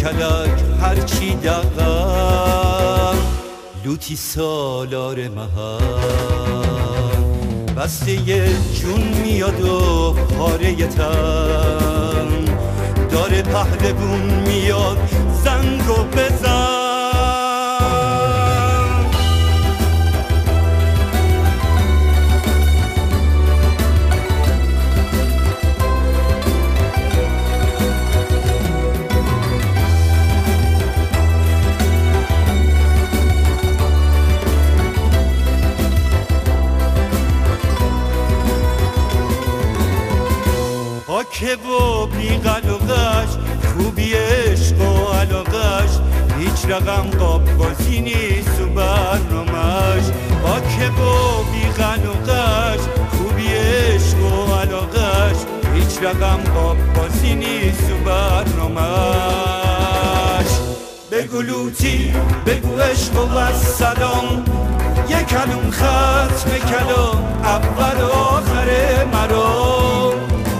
کلک هرچی دقم لوتی سالار محل بسته جون میاد و پاره تن داره پهلوون میاد زنگو بزن که و بیغل و غش خوبی عشق و علاقش هیچ رقم قاب بازی نیست و برنامش با که و بیغل و غش خوبی عشق و علاقش هیچ رقم قاب بازی نیست و برنامش بگو لوتی بگو عشق و سلام یک کلوم ختم کلام اول و آخر مرام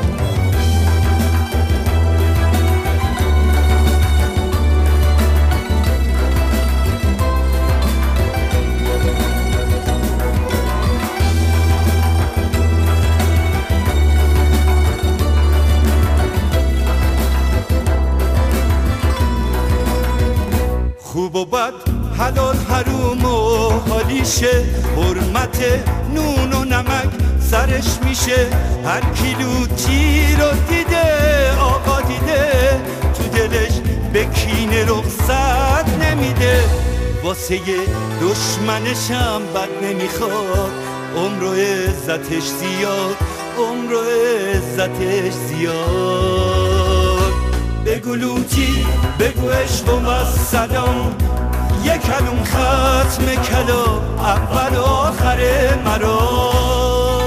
خوب و بد حلال حروم و حالیشه حرمت نون و نمک سرش میشه هر کی لوتی رو دیده آقا دیده تو دلش به کینه رخصت نمیده واسه دشمنشم بد نمیخواد عمر و عزتش زیاد عمر و عزتش زیاد بگو لوتی بگو عشق و سلام یک کلوم ختم کلام اول و آخر مرام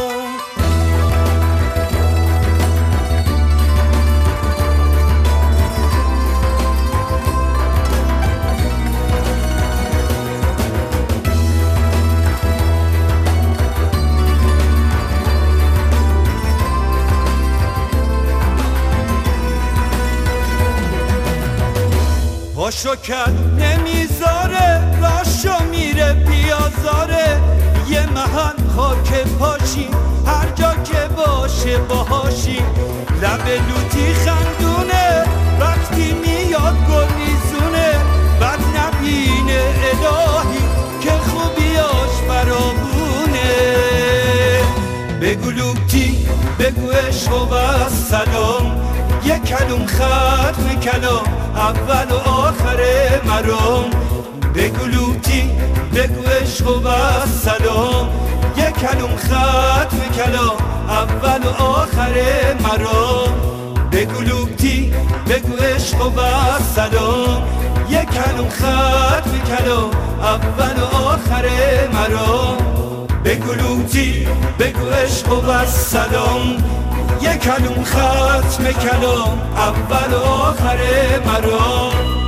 پاشو کرد نمیذاره راشو میره بیازاره یه محل خاک پاشی هر جا که باشه باهاشی لب لوتی خندونه وقتی میاد گلیزونه بد نبینه الهی که خوبیاش فراوونه بگو لوتی بگو عشق و سلام یک کلوم ختم کلام اول و آخر مرام بگو لوتی بگو عشق و سلام یک کلوم ختم کلام اول و آخر مرام بگو لوتی بگو عشق و سلام یک کلوم ختم کلام اول و آخر مرام بگو لوتی بگو عشق و سلام یک کلوم ختم کلام اول و آخر مرام